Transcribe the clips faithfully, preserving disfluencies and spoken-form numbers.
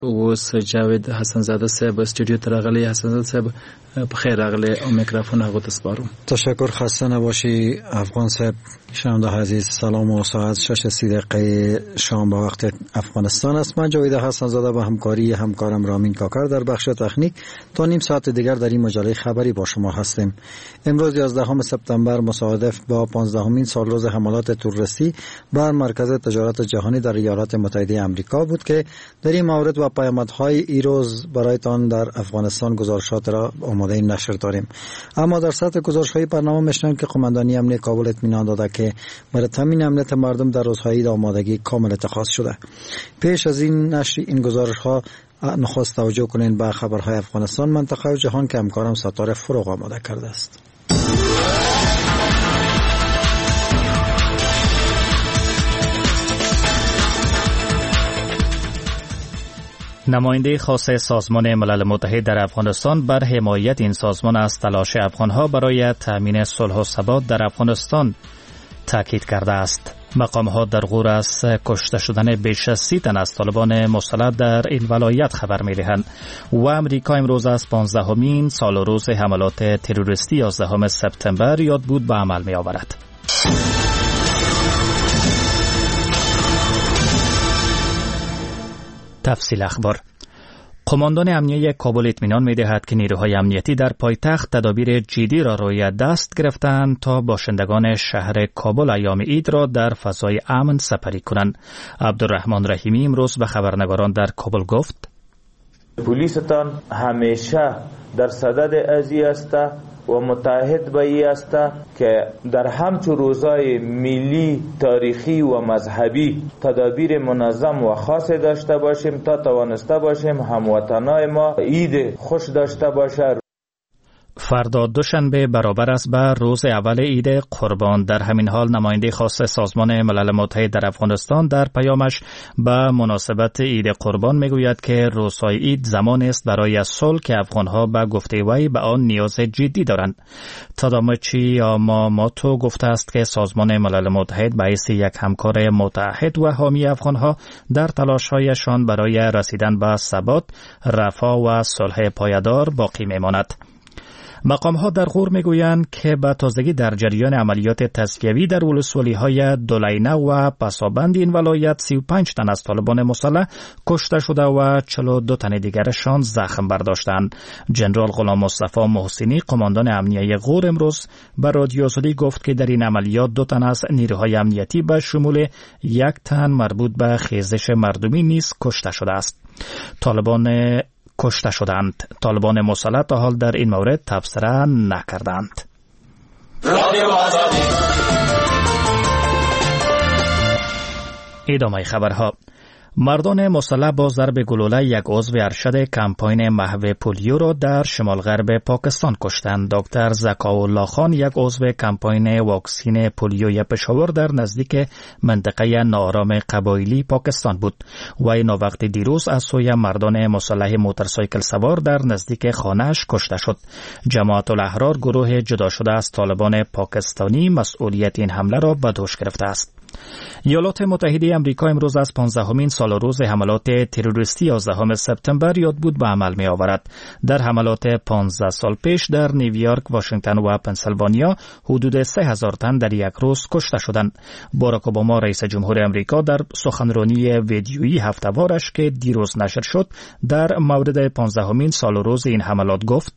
اوس جاوید حسن زاده صاحب استودیو ته راغلی. حسن زاده صاحب په خیر راغلی او میکروفون هغه ته سپارم. تشکر، خسته نباشی افغان صاحب. شنونده عزیز سلام و ساعت شش سی دقیقه شام به وقت افغانستان است. من جاوید حسن زاده با همکاری همکارم رامین کاکر در بخش تکنیک تا نیم ساعت دیگر در این مجله خبری با شما هستیم. امروز یازدهم سپتامبر مصادف با پانزدهمین سالروز حملات تروریستی بر مرکز تجارت جهانی در ایالات متحده آمریکا بود که در این مورد و پیامدهای این روز برایتان در افغانستان گزارشات را آماده نشر داریم. اما در سطح گزارش‌های برنامه می‌شنویم که قماندانی امنیت کابل اطمینان داده که برای تامین امنیت مردم در روزهای آمادگی کامل اتخاذ شده. پیش از این نشر این گزارش‌ها نخست توجه کنین به خبرهای افغانستان، منطقه و جهان که همکارم ستاره فروغ آماده کرده است. نماینده خاص سازمان ملل متحد در افغانستان بر حمایت این سازمان از تلاش افغانها برای تامین صلح و ثبات در افغانستان تاکید کرده است. مقامات در غور از کشته شدن بیش از سی تن از طالبان مسلح در این ولایت خبر می‌دهند و امریکا امروز از پانزدهمین سال و روز حملات تروریستی یازدهم سپتامبر یاد بود به عمل می‌آورد. تفصیل اخبار. قماندان امنیه کابل اطمینان می‌دهد که نیروهای امنیتی در پایتخت تدابیر جدی را روی دست گرفتند تا باشندگان شهر کابل ایام عید را در فضای امن سپری کنند. عبدالرحمن رحیمی امروز به خبرنگاران در کابل گفت: پلیستان همیشه در صدد ازی است و متحد به ای است که در همچون روزهای ملی، تاریخی و مذهبی تدابیر منظم و خاص داشته باشیم تا توانسته باشیم هموطنای ما عید خوش داشته باشند. فردا دوشنبه برابر است با روز اول عید قربان. در همین حال نماینده خاص سازمان ملل متحد در افغانستان در پیامش به مناسبت عید قربان میگوید که روزهای عید زمان است برای صلح که افغانها به گفته وی به آن نیاز جدی دارند. تادامچی یاماموتو گفته است که سازمان ملل متحد به حیث یک همکار متحد و حامی افغانها در تلاش‌هایشان برای رسیدن به ثبات، رفاه و صلح پایدار باقی میماند. مقام ها در غور میگویند که به تازگی در جریان عملیات تزکیوی در ولسوالی‌های دولینه و پسابند این ولایت سی و پنج تن از طالبان مسلح کشته شده و چهل و دو تن دیگرشان زخم برداشتند. جنرال غلام مصطفی محسنی قماندان امنیه غور امروز به رادیو آزادی گفت که در این عملیات دو تن از نیروهای امنیتی به شمول یک تن مربوط به خیزش مردمی نیز کشته شده است. طالبان کشته شدند. طالبان مسلح تا حال در این مورد تبصره نکردند. ادامه خبرها. مردان مسلح با ضرب گلوله یک عضو ارشد کمپاین محو پولیو را در شمال غرب پاکستان کشتند. دکتر زکاءالله خان یک عضو کمپاین واکسین پولیوی پشاور در نزدیک منطقه ناآرام قبایلی پاکستان بود. وی ناوقت دیروز از سوی مردان مسلح موتورسایکل سوار در نزدیک خانه‌اش کشته شد. جماعت الاحرار گروه جدا شده از طالبان پاکستانی مسئولیت این حمله را به دوش گرفته است. ایالات متحده آمریکا امروز از پانزدهمین سال روز حملات تروریستی یازدهم سپتامبر یاد بود به عمل می آورد. در حملات پانزده سال پیش در نیویورک، واشنگتن و پنسیلوانیا حدود سه هزار تن در یک روز کشته شدند. باراک اوباما رئیس جمهور آمریکا در سخنرانی ویدیویی هفته‌وارش که دیروز نشر شد در مورد پانزدهمین سال روز این حملات گفت: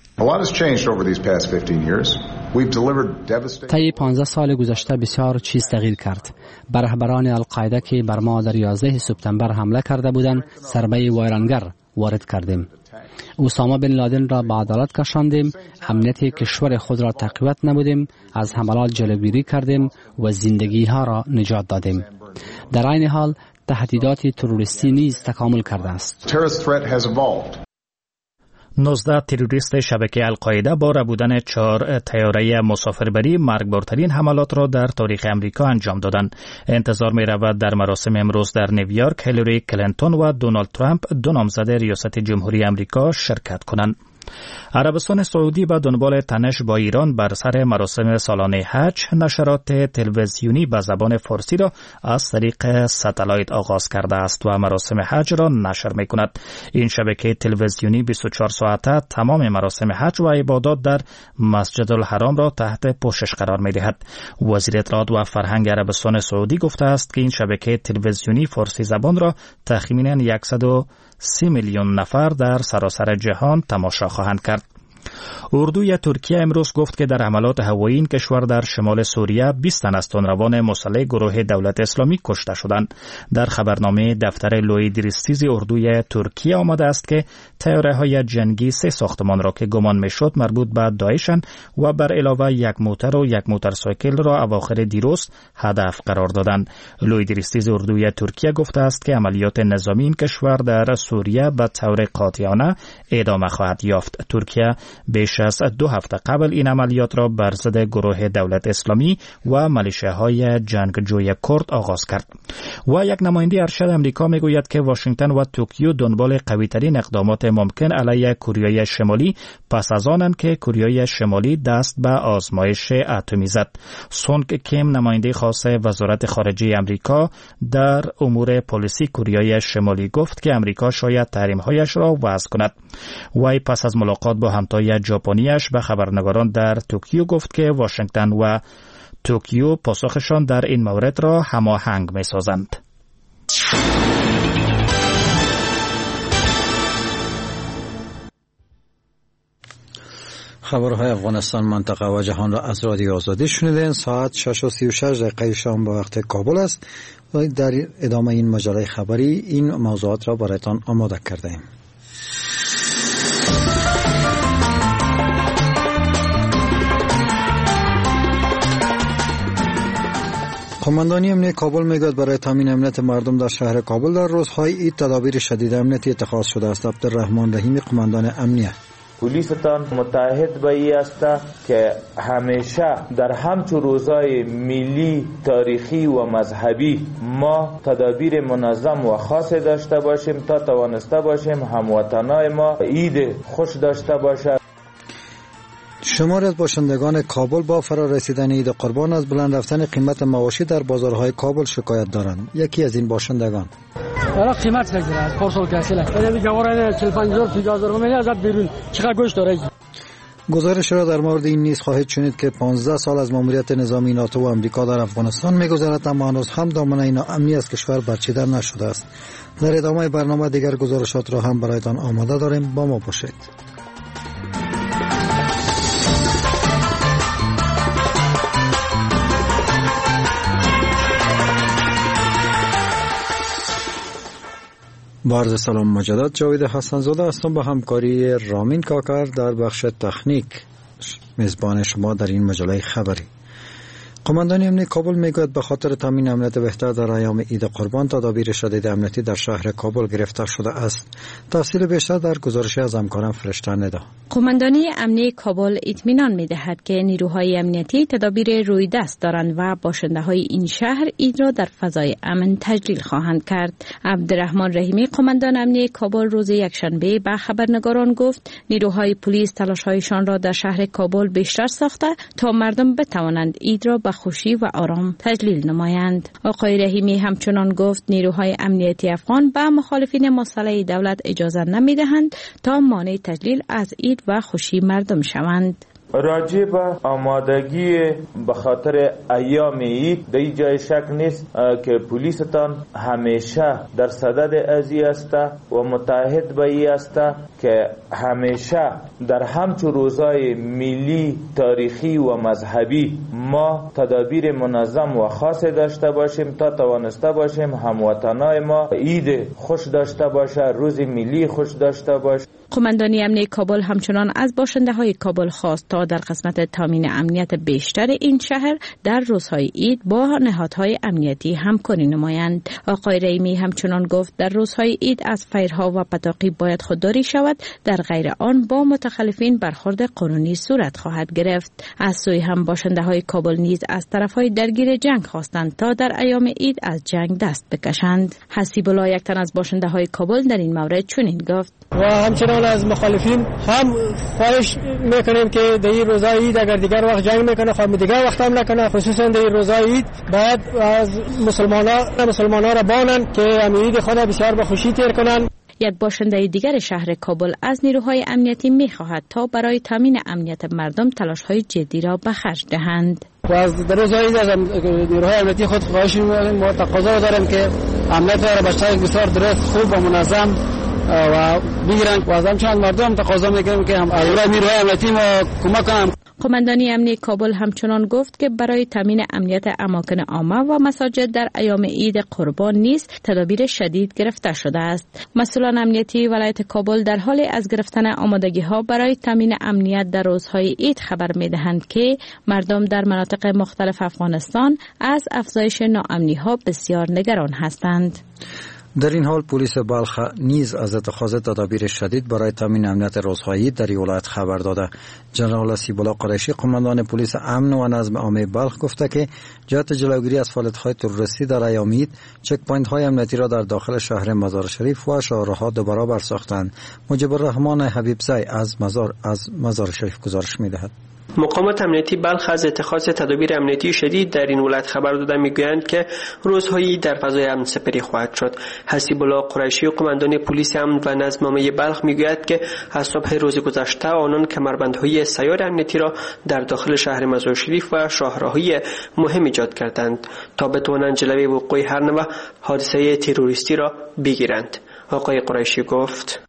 طی پانزده سال گذشته بسیار چیز تغییر کرد. بر رهبران القاعده که بر ما در یازده سپتامبر حمله کرده بودند ضربه ویرانگر وارد کردیم. اسامه بن لادن را به عدالت کشاندیم، امنیت کشور خود را تقویت نمودیم، از حملات جلوگیری کردیم و زندگی ها را نجات دادیم. در عین حال تهدیدات تروریستی نیز تکامل کرده است. نوزده تروریست شبکه القاعده با ربودن چهار طیاره مسافربری مرگبارترین حملات را در تاریخ امریکا انجام دادند. انتظار می رود در مراسم امروز در نیویورک هیلاری کلینتون و دونالد ترامپ دو نامزد ریاست جمهوری امریکا شرکت کنند. عربستان سعودی به دنبال تنش با ایران بر سر مراسم سالانه حج نشرات تلویزیونی به زبان فارسی را از طریق ستلایت آغاز کرده است و مراسم حج را نشر می کند. این شبکه تلویزیونی بیست و چهار ساعته تمام مراسم حج و عبادات در مسجد الحرام را تحت پوشش قرار می دهد. وزیر اطلاعات و فرهنگ عربستان سعودی گفته است که این شبکه تلویزیونی فارسی زبان را تخمیناً صد و سی میلیون نفر در سراسر جهان تماشا خواهند کرد. اردوی ترکیه امروز گفت که در حملات هوایی این کشور در شمال سوریه بیست تن از تندروان مسلح گروه دولت اسلامی کشته شدند. در خبرنامه دفتر لوید ریستیزی اردوی ترکیه آمده است که طیاره‌های جنگی سه ساختمان را که گمان می‌شد مربوط به داعشند و بر علاوه یک موتر و یک موتورسایکل را اواخر دیروز هدف قرار دادند. لوید ریستیز اردوی ترکیه گفته است که عملیات نظامی این کشور در سوریه به طور قاطعانه ادامه خواهد یافت. ترکیه بیش از دو هفته قبل این عملیات را بر ضد گروه دولت اسلامی و ملیشه‌های جنگجوی کرد آغاز کرد. و یک نماینده ارشد امریکا میگوید که واشنگتن و توکیو دنبال قوی‌ترین اقدامات ممکن علیه کره شمالی پس از آنند که کره شمالی دست به آزمایش اتمی زد. سونگ کیم نماینده خاص وزارت خارجه امریکا در امور پلیسی کره شمالی گفت که امریکا شاید تحریم‌هایش را وضع کند. وی پس از ملاقات با همتای ژاپنی‌اش به خبرنگاران در توکیو گفت که واشنگتن و توکیو پاسخشان در این مورد را هماهنگ می‌سازند. خبرهای افغانستان، منطقه و جهان را از رادیو آزادی شنیدین. ساعت شش و سی و شش دقیقه شام به وقت کابل است و در ادامه این مجله خبری این موضوعات را برایتان آماده کرده ایم. قماندانی امنیت کابل میگوید برای تامین امنیت مردم در شهر کابل در روزهای عید تدابیر شدید امنیتی اتخاذ شده است. عبدالرحمن رحیمی قماندان امنیت: پلیستان متحد به این است که همیشه در همچون روزهای ملی، تاریخی و مذهبی ما تدابیر منظم و خاص داشته باشیم تا توانسته باشیم هموطنای ما عید خوش داشته باشند. شماری از باشندگان کابل با فرا رسیدن عید قربان از بلند رفتن قیمت مواشی در بازارهای کابل شکایت دارند. یکی از این باشندگان: حالا قیمت نگیره از پارسال کسیله یعنی جواره چهل و پنج هزار پنجاه هزار میلیون ازت بیرون چقدر گوشت داره. گزارش را در مورد این نیز خواهید شنید که پانزده سال از ماموریت نظامی ناتو و امریکا در افغانستان می‌گذرد اما هنوز هم دامنه ناامنی از کشور برچیده نشده است. در ادامه برنامه دیگر گزارشات را هم برایتان آماده داریم، با ما باشید. با عرض سلام مجدد، جاوید حسن زاده هستم با همکاری رامین کاکر در بخش تکنیک میزبان شما در این مجله خبری. قماندانی امنیت کابل میگوید به خاطر تامین امنیت بهتر در ایام عید قربان تدابیر شدید امنیتی در شهر کابل گرفته شده است. تفصیل بیشتر در گزارشی از همکارم فرشته ندا. قماندانی امنیت کابل اطمینان می‌دهد که نیروهای امنیتی تدابیر رویدست دارند و باشنده‌های این شهر عید را در فضای امن تجلیل خواهند کرد. عبدالرحمن رحیمی قماندان امنیت کابل روز یکشنبه به خبرنگاران گفت نیروهای پلیس تلاش‌هایشان را در شهر کابل بیشتر ساخته تا مردم بتوانند عید را به خوشی و آرام تجلیل نمایند. آقای رحیمی همچنان گفت نیروهای امنیتی افغان به مخالفین مسلح دولت اجازه نمی‌دهند تا مانع تجلیل از عید و خوشی مردم شوند. راجع به آمادگی به خاطر ایام عید در جای شک نیست که پلیستان همیشه در صدد ازی است و متحد به این است که همیشه در همچون روزهای ملی، تاریخی و مذهبی ما تدابیر منظم و خاص داشته باشیم تا توانسته باشیم هموطنای ما عید خوش داشته باشه، روز ملی خوش داشته باشه. قماندانی امنیت کابل همچنان از باشنده های کابل خواست تا در قسمت تامین امنیت بیشتر این شهر در روزهای عید با نهادهای امنیتی همکاری نمایند. آقای رحیمی همچنان گفت در روزهای عید از فیرها و پتاقی باید خودداری شود، در غیر آن با متخلفین برخورد قانونی صورت خواهد گرفت. از سوی هم باشنده های کابل نیز از طرف های درگیر جنگ خواستند تا در ایام عید از جنگ دست بکشند. حسیب الله یک تن از باشنده های کابل در این مورد چنین گفت: و همچنان از مخالفین هم خواهش میکنیم که در این روزهای عید اگر دیگر وقت جنگ میکنه خواهد دیگر وقت هم نکنه، خصوصا در این روزهای عید باید از مسلمانان مسلمانان را بانند که عید خود بسیار به خوشی تیر کنند. یک باشنده دیگر شهر کابل از نیروهای امنیتی می‌خواهد تا برای تامین امنیت مردم تلاش‌های جدی را به خرج دهند. و از در روزهای عید از نیروهای امنیتی خود خواهش می‌کنیم و تقاضا داریم که امنیت را به شکل بسیار درست، خوب و منظم و بگیرند و از همچنان مردم تقاضا می‌کنیم که هم نیروهای امنیتی ما کمک کنند. قماندانی امنیتی کابل همچنان گفت که برای تامین امنیت اماکن عامه و مساجد در ایام عید قربان نیز تدابیر شدید گرفته شده است. مسئولان امنیتی ولایت کابل در حال از گرفتن آمادگی‌ها برای تامین امنیت در روزهای عید خبر می‌دهند که مردم در مناطق مختلف افغانستان از افزایش ناامنی‌ها بسیار نگران هستند. در این حال پلیس بلخ نیز از اتخاذ تدابیر شدید برای تامین امنیت روزهای عید در ولایت خبر داده. جنرال سیبولا قریشی قماندان پلیس امن و نظم عامه بلخ گفته که جهت جلوگیری از فعالیت‌های تروریستی در ایام عید چک پوینت‌های امنیتی را در داخل شهر مزار شریف و شاهراه‌ها دو برابر ساختند. مجیب الرحمن حبیبزی از مزار از مزار شریف گزارش می‌دهد. مقامات امنیتی بلخ از اتخاذ تدابیر امنیتی شدید در این ولایت خبر داده میگویند که روزهایی در فضای امن سپری خواهد شد. حسیب الله قریشی قماندان پلیس امن و نظم عامه بلخ میگوید که از صبح روز گذشته آنان کمربندهای سیار امنیتی را در داخل شهر مزار شریف و شاهراه‌های مهم ایجاد کردند تا بتوانند جلوی وقوع هر نوع حادثه تروریستی را بگیرند. آقای قریشی گفت: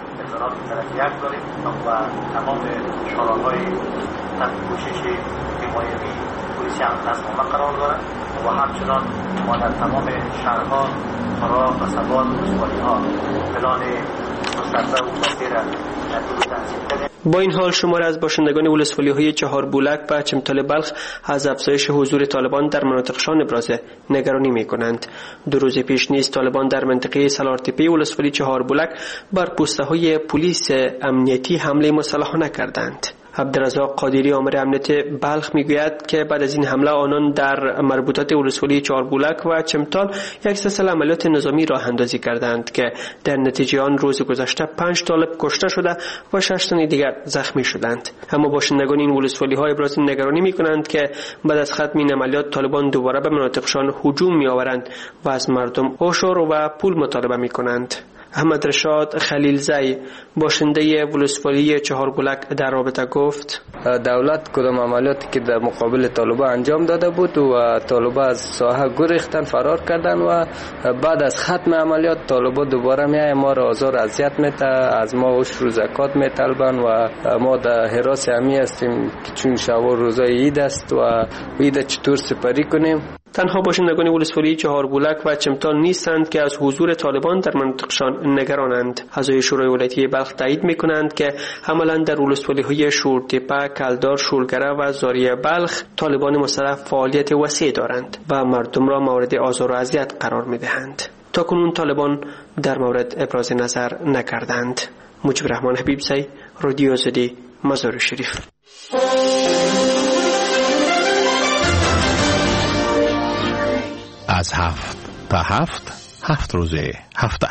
تحت کوشش حمایتی پلیس نظم عامه قرار دارد و همچنان ما در تمام شهرها، قرا و سبات و روستایی‌ها پلان مستقبل و مسیر تنظیم کردیم. با این حال شمار از باشندگان ولسوالی‌های چهار بولک و چمتال بلخ از افزایش حضور طالبان در مناطقشان ابراز نگرانی می‌کنند. دو روز پیش نیز طالبان در منطقه سالارتپی ولسوالی چهار بولک بر پوسته‌های پلیس امنیتی حمله مسلحانه کردند. عبدالرزاق قادری آمر امنیت بلخ میگوید که بعد از این حمله آنان در مربوطات ولسوالی چهار بولک و چمتال یک سلسله عملیات نظامی راه اندازی کردند که در نتیجه آن روز گذشته پنج طالب کشته شده و شش تن دیگر زخمی شدند. اما باشندگان این ولسوالی ها ابراز نگرانی میکنند که بعد از ختم این عملیات طالبان دوباره به مناطقشان هجوم میآورند و از مردم عشر و پول مطالبه میکنند. احمد رشاد خلیلزی باشنده ولسوالی چهار بولک در رابطه گفت: دولت کدام عملیاتی که در مقابل طالبان انجام داده بود و طالبان از ساحه گریختن، فرار کردن و بعد از ختم عملیات طالبان دوباره میای ما را آزار اذیت میته، از ما عشر و زکات میطلبن و ما در حراس امی هستیم که چون شب و روزای عید است و عید چطور سپری کنیم. تنها باشندگان ولسوالی چهار بولک و چمتال نیستند که از حضور طالبان در منطقشان نگرانند. اعضای شورای ولایتی بلخ تایید میکنند که عملا در ولسوالی‌های شورتپه، کلدار، شولگره و زاریه بلخ طالبان مسلح فعالیت وسیع دارند و مردم را مورد آزار و اذیت قرار میدهند. تاکنون طالبان در مورد ابراز نظر نکردند. مجیب الرحمن حبیبزی، رادیو آزادی، مزار شریف. از هفت تا هفت هفت روزه هفته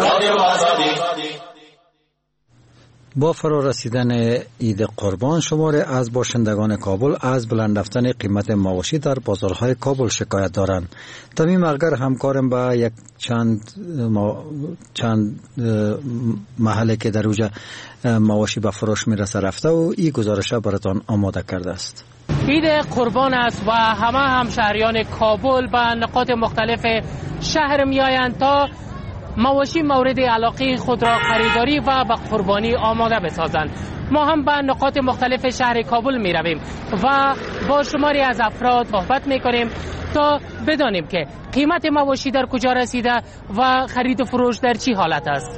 با فرا رسیدن عید قربان شماری از باشندگان کابل از بلند رفتن قیمت مواشی در بازارهای کابل شکایت دارند. تمیم الگر همکارم با یک چند ما چند محله که در اوجه مواشی به فروش میرسه رفته و این گزارش براتان آماده کرده است. عید قربان است و همه همشهریان کابل به نقاط مختلف شهر می آیند تا مواشی مورد علاقه خود را خریداری و به قربانی آماده بسازند. ما هم به نقاط مختلف شهر کابل می رویم و با شماری از افراد صحبت می کنیم تا بدانیم که قیمت مواشی در کجا رسیده و خرید و فروش در چی حالت است.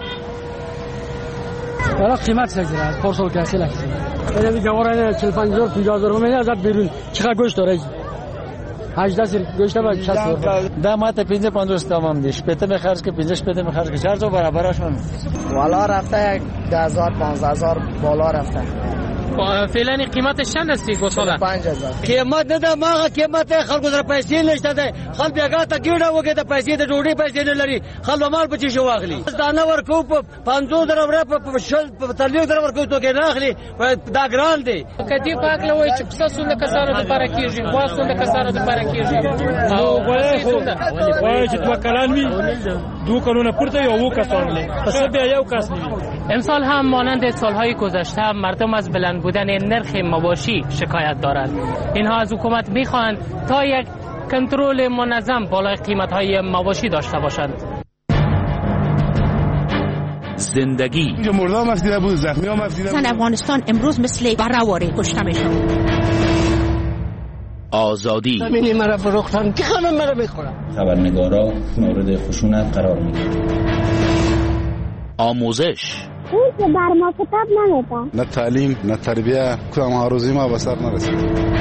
والا قیمت سگیره از پارسال کسی لکسیده اینه گواره چهل پنج هزار پنجاه هزار میده ازت بیرون چقدر گوشت داره هجده سر گوشت با شصت هزار ده ماه پنجاه پنجاه تمام دیش پته میخرج که پنجاه پته میخرج که چهار تا برابرشون والا رفته یک ده هزار پانزده هزار بالا رفته فعلا قیمتش چند است گوساله؟ پنج هزار. قیمت نه ده، ما قیمت خلکو در پیسې نشته ده. خل بیګا ته ګیډه وګه د پیسې د ډوډۍ پیسې نه لري. خل مال په چی شو واخلي. دانه ورکو په پنځو درو په شل په تلیو درو ورکو ته کې نه اخلي. دا ګران دی. کدی پاک لوي چې پس سونه کسانو د لپاره کیږي، واسونه کسانو د لپاره کیږي. او وای خو وای چې تو کلان وي دو کلونه پورته یو کسان له پس بیا یو کس نیوی. امسال هم مانند سالهای گذشته مردم از بلند بودن نرخ مواشی شکایت دارند. اینها از حکومت میخواهند تا یک کنترل منظم بالای قیمت‌های مواشی داشته باشند. زندگی مردم مفیده بود، زخمی ها مفیده بود. زن افغانستان امروز مثل بره‌واره کشته میشن. آزادی زمینی مرا فروختن که خانم مرا میخورن. خبرنگارا مورد خشونت قرار میگیرن. آموزش اون که بر ما کتاب نمیدن. نه تعلیم نه تربیه، کدام آرزوی ما به سر نرسید.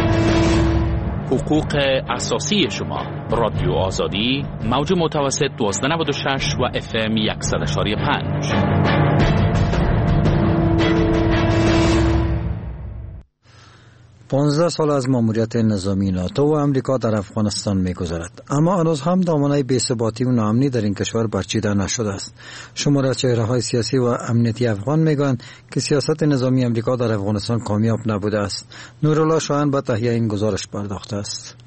حقوق اساسی شما. رادیو آزادی موج متوسط دوازده نود و شش و اف ام صد و پنج. پانزده سال از ماموریت نظامی ناتو و امریکا در افغانستان می‌گذرد، اما هنوز هم دامنه بی‌ثباتی و ناامنی در این کشور برچیده نشده است. شمار از چهره‌های سیاسی و امنیتی افغان میگویند که سیاست نظامی امریکا در افغانستان کامیاب نبوده است. نورالله شاهین به تهیه این گزارش پرداخته است.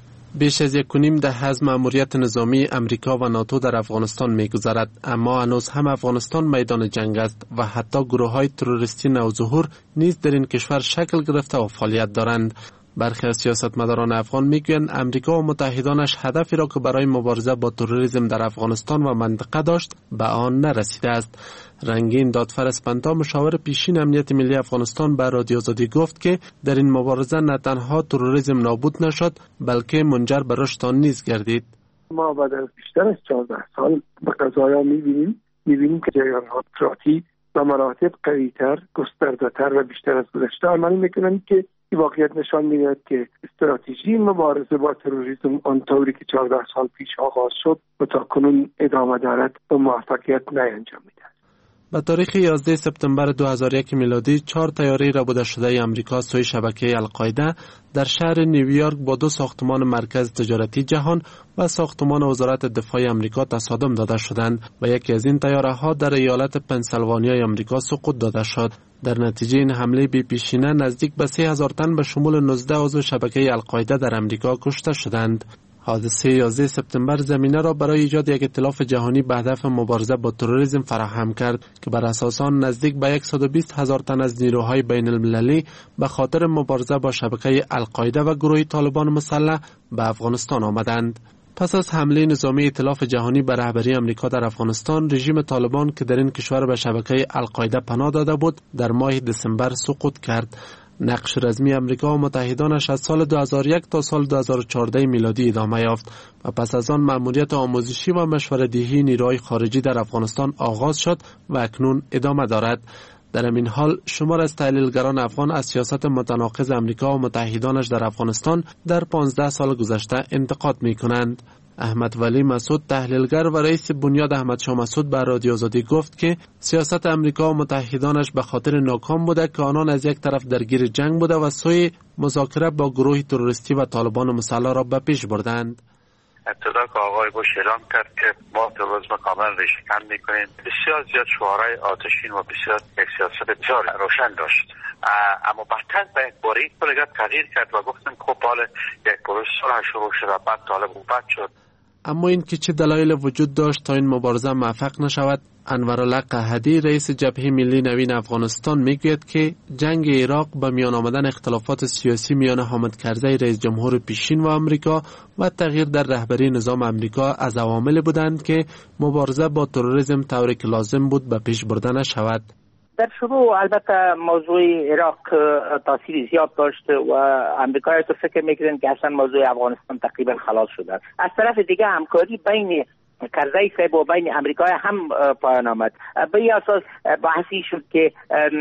بیش از یک و نیم دهه از مأموریت نظامی امریکا و ناتو در افغانستان می‌گذرد، اما هنوز هم افغانستان میدان جنگ است و حتی گروه‌های تروریستی نوظهور نیز در این کشور شکل گرفته و فعالیت دارند. برخی از سیاستمداران افغان میگویند امریکا و متحدانش هدفی را که برای مبارزه با تروریسم در افغانستان و منطقه داشت به آن نرسیده است. رنگین دادفر اسپنتا، مشاور پیشین امنیت ملی افغانستان، به رادیو آزادی گفت که در این مبارزه نه تنها تروریسم نابود نشد بلکه منجر به رشد آن نیز گردید. ما بعد از بیشتر از چهارده سال به قضایا می‌بینیم می‌بینیم که جریان‌ها افراطی و مراتب قوی‌تر، گسترده‌تر و بیشتر از گذشته عمل می‌کنند که این واقعیت نشان می‌دهد که استراتژی مبارزه با تروریسم آنطوری که چهارده سال پیش آغاز شد و تا کنون ادامه دارد و موفقیت نینجام می‌دهد. به تاریخ یازده سپتامبر دو هزار و یک میلادی چهار طیاره ربوده شده امریکا سوی شبکه القاعده در شهر نیویورک با دو ساختمان مرکز تجارتی جهان و ساختمان وزارت دفاع امریکا تصادم داده شدند و یکی از این طیاره ها در ایالت پنسیلوانیا امریکا سقوط داده شد. در نتیجه این حمله بی پیشینه نزدیک به سه هزار تن به شمول نوزده عضو شبکه القاعده در امریکا کشته شدند. حادثه یازده سپتامبر زمینه را برای ایجاد یک ائتلاف جهانی به هدف مبارزه با تروریسم فراهم کرد که بر اساس آن نزدیک به صد و بیست هزار تن از نیروهای بین المللی به خاطر مبارزه با شبکه القاعده و گروه طالبان مسلح به افغانستان آمدند. پس از حمله نظامی ائتلاف جهانی به رهبری امریکا در افغانستان، رژیم طالبان که در این کشور به شبکه القاعده پناه داده بود در ماه دسامبر سقوط کرد. نقش رزمی امریکا و متحدانش از سال دو هزار و یک تا سال دو هزار و چهارده میلادی ادامه یافت و پس از آن مأموریت آموزشی و مشوره‌دهی نیروهای خارجی در افغانستان آغاز شد و اکنون ادامه دارد. در این حال شمار از تحلیلگران افغان از سیاست متناقض امریکا و متحدانش در افغانستان در پانزده سال گذشته انتقاد می کنند. احمد ولی مسعود، تحلیلگر و رئیس بنیاد احمد شاه مسعود، به رادیو آزادی گفت که سیاست امریکا و متحدانش به خاطر ناکام بوده که آنان از یک طرف درگیر جنگ بوده و سوی مذاکره با گروه تروریستی و طالبان مسلح را به پیش بردند. ابتدا که آقای بوش اعلام کرد که ما تروریسم کاملا ریشه‌کن می‌کنیم، بسیار زیاد شعارهای آتشین و بسیار یک سیاست بسیار روشن داشت، اما بعداً به یک باره کلیت تغییر کرد و گفتن که حالا یک پروسه صلح شروع شد و بعد طالب و بعد شد. اما این که چه دلایل وجود داشت تا این مبارزه موفق نشود، انورالله قحطی، رئیس جبهه ملی نوین افغانستان، میگوید که جنگ عراق به میان آمدن اختلافات سیاسی میان حامد کرزی رئیس جمهور پیشین و آمریکا و تغییر در رهبری نظام آمریکا از عوامل بودند که مبارزه با تروریسم طوری که لازم بود به پیش برده نشود. در شروع البته موضوع عراق تاثیر زیاد داشت و امریکایی تو فکر میکردن که اصلا موضوع افغانستان تقریبا خلاص شده. از طرف دیگه همکاری بین کرزی صاحب و بین امریکایی هم پایان آمد. به این اساس بحثی شد که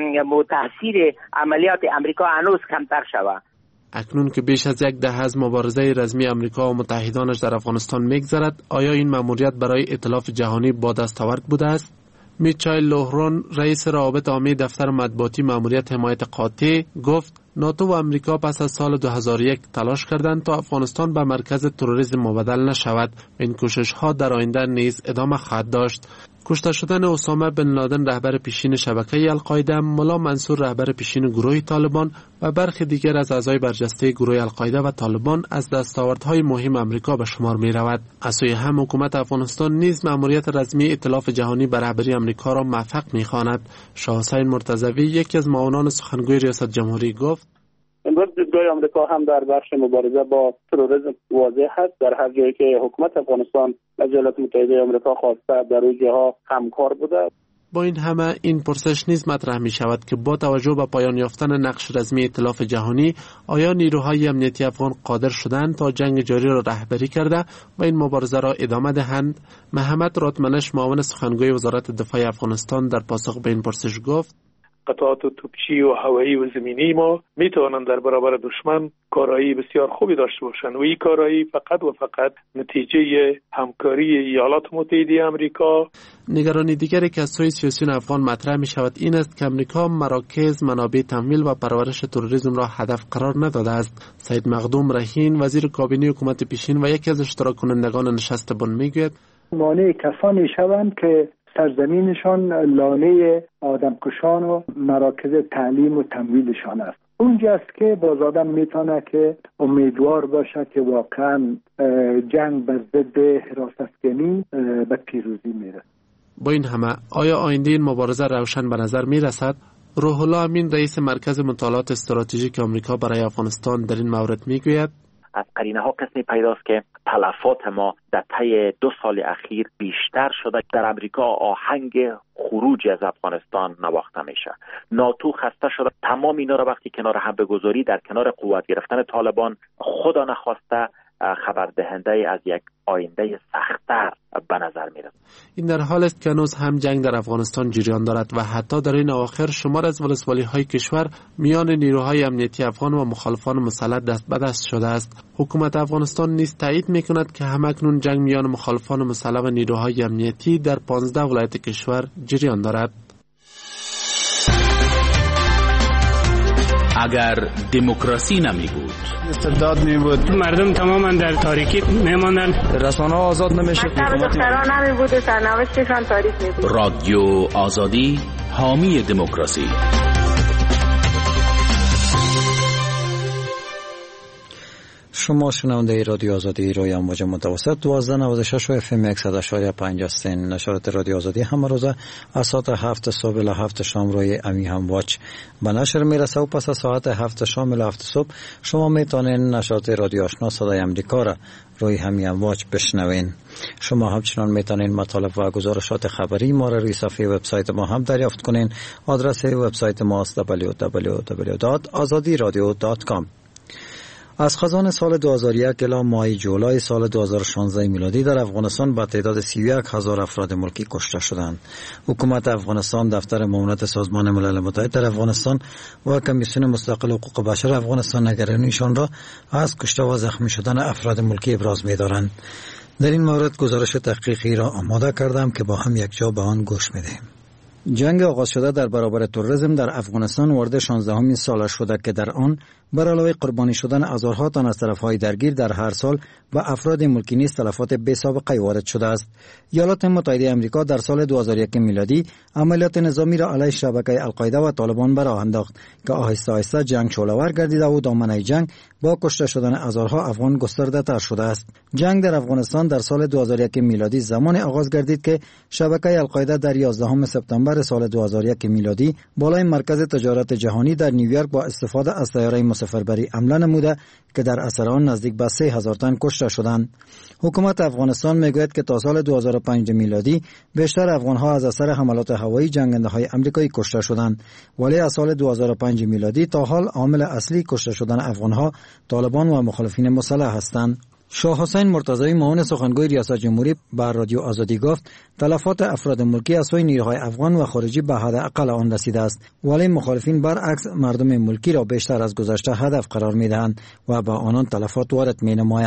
تاثیر عملیات امریکا هنوز کمتر شود. اکنون که بیش از یک دهه از مبارزه رزمی امریکا و متحدانش در افغانستان میگذرد، آیا این مأموریت برای ائتلاف جهانی با دستاورد بوده است؟ میچایل لوهرون رئیس روابط عامه دفتر مطبوعاتی ماموریت حمایت قاطع گفت ناتو و امریکا پس از سال دو هزار و یک تلاش کردند تا افغانستان به مرکز تروریسم مبدل نشود. این کوشش ها در آینده نیز ادامه خواهد داشت. کشته شدن اسامه بن لادن رهبر پیشین شبکه القاعده، ملا منصور رهبر پیشین گروه طالبان و برخی دیگر از اعضای برجسته گروه القاعده و طالبان از دستاوردهای مهم امریکا به شمار می رود. از سوی هم حکومت افغانستان نیز مأموریت رسمی ائتلاف جهانی به رهبری امریکا را موفق می خواند. شاه حسین مرتضوی یکی از معاونان سخنگوی ریاست جمهوری گفت امروز دیدگاه آمریکا هم در بخش مبارزه با تروریسم واضح است. در هر جایی که حکومت افغانستان از ایالات متحده آمریکا خواسته در اون جاها همکار بوده. با این همه این پرسش نیز مطرح می شود که با توجه به پایان یافتن نقش رسمی ائتلاف جهانی آیا نیروهای امنیتی افغان قادر شدند تا جنگ جاری را رهبری کرده و این مبارزه را ادامه دهند؟ محمد راتمنش معاون سخنگوی وزارت دفاع افغانستان در پاسخ به این پرسش گفت قطعات توپچی و هوایی و زمینی ما می توانند در برابر دشمن کارایی بسیار خوبی داشته باشند و این کارایی فقط و فقط نتیجه همکاری ایالات متحده آمریکا. نگرانی دیگری که از سوی سیاسیون افغان مطرح می شود این است که امریکا مراکز منابع تمویل و پرورش تروریسم را هدف قرار نداده است. سید مخدوم رهین وزیر کابینه حکومت پیشین و یکی از اشتراک کنندگان نشست بن میگوید مانع کسانی شوند که سرزمینشان لانه آدمکشان و مراکز تعلیم و تمویلشان است. اونجاست که باز آدم میتونه که امیدوار باشه که واقعا جنگ بر ضد حراستگری به پیروزی میره. با این همه آیا آینده این مبارزه روشن به نظر میرسد؟ روح الله امین رئیس مرکز مطالعات استراتژیک آمریکا برای افغانستان در این مورد میگوید از قرینه ها قسمی پیداست که تلفات ما در طی دو سال اخیر بیشتر شده. در امریکا آهنگ خروج از افغانستان نواخته میشه. ناتو خسته شده. تمام اینا را وقتی کنار هم بگذاری در کنار قوت گرفتن طالبان خدا نخواسته خبر دهنده از یک آینده سخت‌تر به نظر میرسد. این در حال است که هنوز هم جنگ در افغانستان جریان دارد و حتی در این اواخر شمار از ولسوالی‌های کشور میان نیروهای امنیتی افغان و مخالفان مسلح دست به دست شده است. حکومت افغانستان نیز تایید میکند که همکنون جنگ میان مخالفان مسلح و نیروهای امنیتی در پانزده ولایت کشور جریان دارد. اگر دموکراسی نمی بود، استبداد می بود، مردم تماما در تاریکی میماندن، رسانه ها آزاد نمیشد، دختران نمی بود و سرنوشتشان تاریک می بود. رادیو آزادی حامی دموکراسی. شما شنونده رادیو آزادی روی امواج متوسط دوازده نود و شش و اف ام صد و شش و پنج هستین. نشرات رادیو آزادی همه روزه از ساعت هفت صبح الی هفت شام روی امی همواج به نشر میرسه و پس از ساعت هفت شام الی هفت صبح شما میتونین نشرات رادیو آشنا صدای امریکا را روی همی امواج بشنوین. شما همچنان میتونین مطالب و گزارشات خبری ما را روی صفحه وبسایت ما هم دریافت کنین. آدرس وبسایت ما است دبلیو دبلیو دبلیو دات آزادی رادیو دات کام. از خزان سال دو هزار و یک الی ماه جولای سال دو هزار و شانزده میلادی در افغانستان با تعداد سی و یک هزار افراد ملکی کشته شدند. حکومت افغانستان، دفتر معاونت سازمان ملل متحد در افغانستان و کمیسیون مستقل حقوق بشر افغانستان نگرانیشان را از کشته و زخمی شدن افراد ملکی ابراز می‌دارند. در این مورد گزارش تحقیقی را آماده کردم که با هم یک جا به آن گوش می‌دهیم. جنگ آغاز شده در برابر تروریسم در افغانستان وارد شانزدهمین سال شده که در آن بر علاوه قربانی شدن هزارها تن از طرفهای درگیر در هر سال و افراد ملکی نیز تلفات بی سابقه وارد شده است. ایالات متحده آمریکا در سال دو هزار و یک میلادی عملیات نظامی را علیه شبکه القاعده و طالبان به راه انداخت که آهسته آهسته جنگ شعله‌ور گردیده و دامنه جنگ با کشته شدن هزارها افغان گسترده تر شده است. جنگ در افغانستان در سال دو هزار و یک میلادی زمان آغاز گردید که شبکه القاعده در یازدهم سپتامبر سال دو هزار و یک میلادی بالای مرکز تجارت جهانی در نیویورک با استفاده از طیاره مسافربری حمله نموده که در اثر آن نزدیک به سه هزار تن کشته شدند. حکومت افغانستان میگوید که تا سال دو هزار و پنج میلادی بیشتر افغانها از اثر حملات هوایی جنگنده های آمریکایی کشته شدند، ولی از سال دو هزار و پنج میلادی تا حال عامل اصلی کشته شدن افغانها طالبان و مخالفین مسلح هستند. شاه حسین مرتضوی معاون سخنگوی ریاست جمهوری بر رادیو آزادی گفت تلفات افراد ملکی از سوی نیروهای افغان و خارجی به حداقل آن رسیده است، ولی مخالفین برعکس مردم ملکی را بیشتر از گذشته هدف قرار می‌دهند و با آنان تلفات وارد می‌نمایند. تا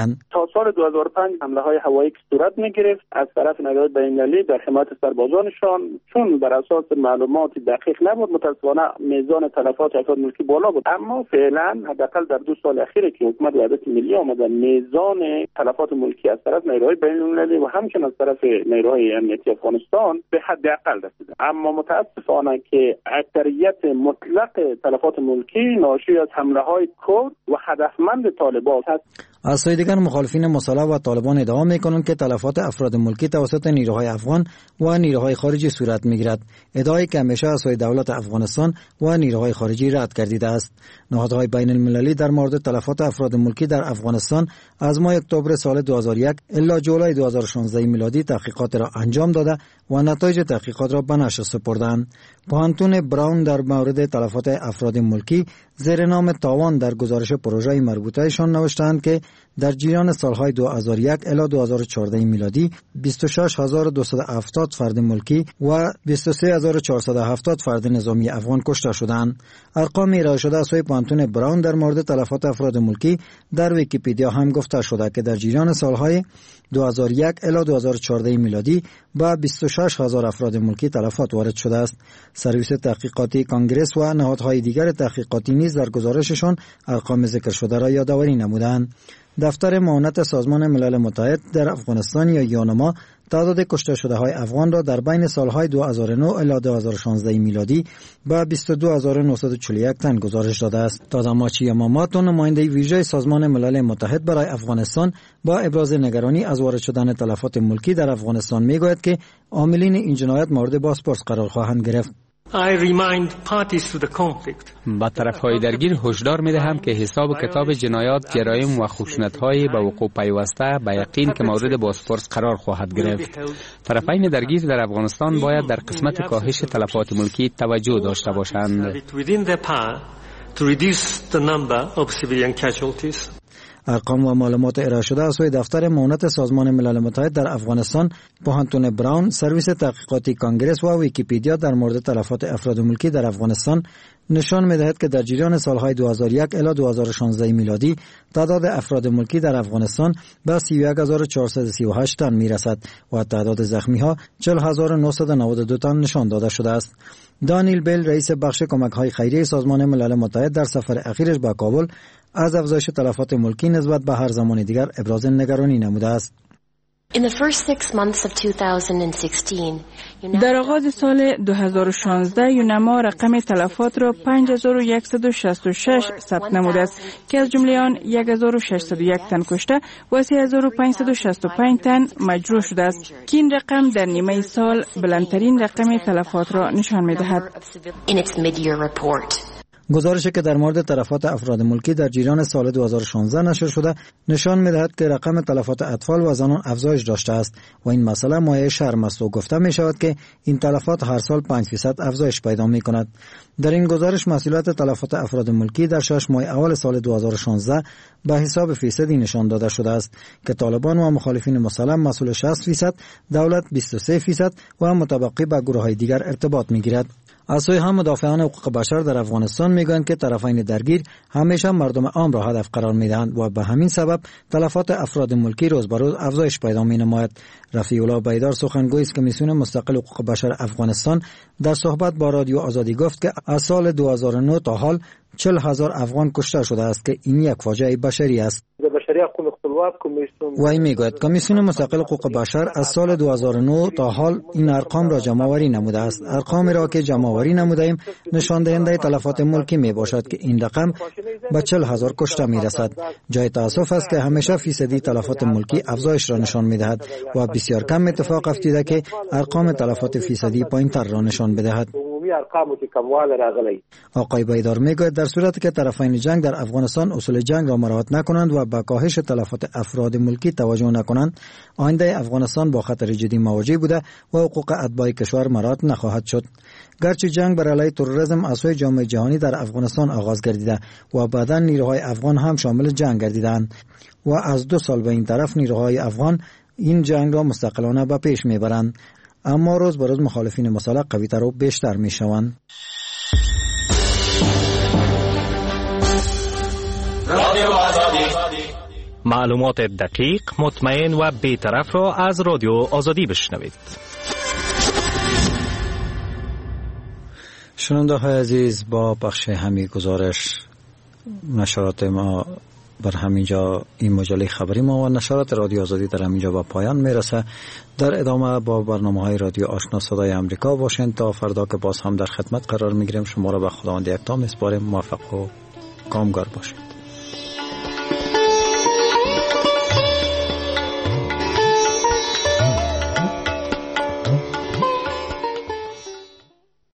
سال دو هزار و پنج حمله های هوایی که صورت می‌گرفت از طرف نیروهای بین‌المللی در حمایت سربازانشان، چون بر اساس معلومات دقیق نبود، متأسفانه میزان تلفات افراد ملکی بالا بود. اما فعلا حداقل در دو سال اخیر که حکومت وحدت ملی آمده، میزان تلفات ملکی از طرف نیروهای بین‌المللی و همچنین از طرف نیروهای امنیتی افغانستان به حداقل رسیده. اما متاسفانه که اکثریت مطلق تلفات ملکی ناشی از حمله های کرد و هدفمند طالبان است. از سوی دیگر مخالفین مصالحه و طالبان ادعا می‌کنند که تلفات افراد ملکی توسط نیروهای افغان و نیروهای خارجی صورت می‌گیرد، ادعایی که همیشه از سوی دولت افغانستان و نیروهای خارجی رد گردیده است. نهادهای بین المللی در مورد تلفات افراد ملکی در افغانستان از ماه اکتبر سال دو هزار و یک الی جولای دو هزار و شانزده میلادی تحقیقات را انجام داده و نتایج تحقیقات را به نشر سپردند. پوهنتون براون در مورد تلفات افراد ملکی زیر نام تاوان در گزارش پروژه مربوطه‌شان نوشتند که در جریان سالهای دو هزار و یک الی دو هزار و چهارده میلادی بیست و شش هزار و دویست و هفتاد فرد ملکی و بیست و سه هزار و چهارصد و هفتاد فرد نظامی افغان کشته شدند. ارقام ارائه شده از سوی پوهنتون براون در مورد تلفات افراد ملکی در ویکی‌پدیا هم گفته شده که در جریان سالهای دو هزار و یک الی دو هزار و چهارده میلادی با بیست و شش هزار افراد ملکی تلفات وارد شده است. سرویس تحقیقاتی کانگرس و نهادهای دیگر تحقیقاتی نیز در گزارششان ارقام ذکر شده را یادآوری نمودند. دفتر معاونت سازمان ملل متحد در افغانستان یا یونما تعداد کشته شده های افغان را در بین سالهای دو هزار و نه الی دو هزار و شانزده میلادی با بیست و دو هزار و نهصد و چهل و یک تن گزارش داده است. تاداماچی یاماماتو، نماینده ویژه سازمان ملل متحد برای افغانستان، با ابراز نگرانی از وارد شدن تلفات ملکی در افغانستان میگوید که عاملین این جنایت مورد بازپرس قرار خواهند گرفت. I remind parties to the conflict. با طرف‌های درگیر هشدار می‌دهم که حساب کتاب جنایات، جرایم و خشونت‌های به وقوع پیوسته به یقین که مورد بازپرس قرار خواهد گرفت. طرفین درگیر در افغانستان باید در قسمت کاهش تلفات ملکی توجه داشته باشند. ارقام و معلومات ارائه شده از سوی دفتر معاونت سازمان ملل متحد در افغانستان، پوهنتون براون، سرویس تحقیقاتی کانگرس و ویکی‌پدیا در مورد تلفات افراد ملکی در افغانستان نشان می‌دهد که در جریان سالهای دو هزار و یک الی دو هزار و شانزده میلادی تعداد افراد ملکی در افغانستان به سی و یک هزار و چهارصد و سی و هشت تن میرسد و تعداد زخمی‌ها چهل هزار و نهصد و نود و دو تن نشان داده شده است. دانیل بیل، رئیس بخش کمک‌های خیریه سازمان ملل متحد، در سفر اخیرش به کابل از افزایش تلفات ملکی نسبت به هر زمان دیگر ابراز نگرانی نموده است. در آغاز سال دو هزار و شانزده یونما رقم تلفات را پنج هزار و صد و شصت و شش ثبت نموده است که از جمله آن یک هزار و ششصد و یک تن کشته و سه هزار و پانصد و شصت و پنج تن مجروح شده است که این رقم در نیمه سال بلندترین رقم تلفات را نشان می‌دهد. گزارشی که در مورد تلفات افراد ملکی در جریان سال دو هزار و شانزده نشر شده نشان می‌دهد که رقم تلفات اطفال و زنان افزایش داشته است و این مسئله مایه شرم است و گفته می شود که این تلفات هر سال پنج درصد افزایش پیدا می کند. در این گزارش مسئولیت تلفات افراد ملکی در شش ماه اول سال دو هزار و شانزده به حساب فیصدی نشان داده شده است که طالبان و مخالفین مسلح مسئول شصت درصد، دولت بیست و سه درصد و متبقی به گروه‌های دیگر ارتباط می‌گیرد. از سوی هم مدافعان حقوق بشر در افغانستان میگویند که طرفین درگیر همیشه مردم عام را هدف قرار میدهند و به همین سبب تلفات افراد ملکی روز به روز افزایش پیدا مینماید. رفیع الله بیدار، سخنگوی کمیسیون مستقل حقوق بشر افغانستان، در صحبت با رادیو آزادی گفت که از سال دو هزار و نه تا حال چهل هزار افغان کشته شده است که این یک فاجعه بشری است. و این میگوید کمیسیون مستقل حقوق بشر از سال دو هزار و نه تا حال این ارقام را جمع آوری نموده است. ارقامی را که جمع آوری نموده ایم نشان دهنده تلفات ملکی می باشد که این رقم به چهل هزار کشته می رسد. جای تاسف است که همیشه فیصدی تلفات ملکی افزایش را نشان می دهد و بسیار کم اتفاق افتیده که ارقام تلفات فیصدی پایین‌تر را نشان بدهد. آقای بیدار میگوید در صورتی که طرفین جنگ در افغانستان اصول جنگ را مراعات نکنند و به کاهش تلفات افراد ملکی توجه نکنند، آینده افغانستان با خطر جدی مواجه بوده و حقوق اتباع کشور مراعات نخواهد شد. گرچه جنگ بر علیه تروریسم از سوی جامعه جهانی در افغانستان آغاز گردیده و بعدا نیروهای افغان هم شامل جنگ گردیدند و از دو سال به این طرف نیروهای افغان این جنگ را مستقلانه به پیش میبرند، اما روز به روز مخالفین مسلح قوی‌تر و بیشتر میشوند. رادیو آزادی معلومات دقیق، مطمئن و بی‌طرف را از رادیو آزادی بشنوید. شنونده های عزیز، با بخش همین گزارش نشرات ما بر همینجا این مجله خبری ما و نشرات رادیو آزادی در همینجا با پایان میرسه. در ادامه با برنامه های رادیو آشنا صدای امریکا باشین تا فردا که باز هم در خدمت قرار میگیریم. شما را به خداوند یکتا میسپاریم. موفق و کامگار باشید.